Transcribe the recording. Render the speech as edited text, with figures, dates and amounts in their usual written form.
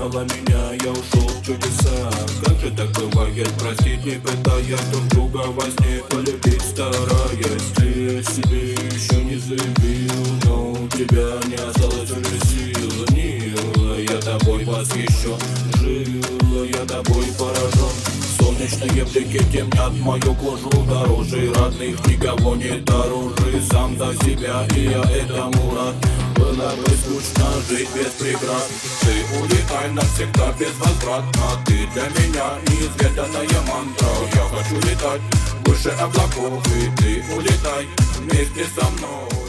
узнала меня, я ушел в чудеса. Как же так бывает, простить не пытаясь друг друга во сне полюбить стараясь. Ты себе еще не заявил, но у тебя не осталось уже сил. Милая, я тобой восхищен, жила, я тобой поражен. Солнечные блики темнят мою кожу дороже родных, никого не дороже. Сам за себя, и я этому рад. Было бы скучно жить без преград. Ты улетай навсегда безвозвратно. Ты для меня неизведанная мантра. Я хочу летать выше облаков, и ты улетай вместе со мной.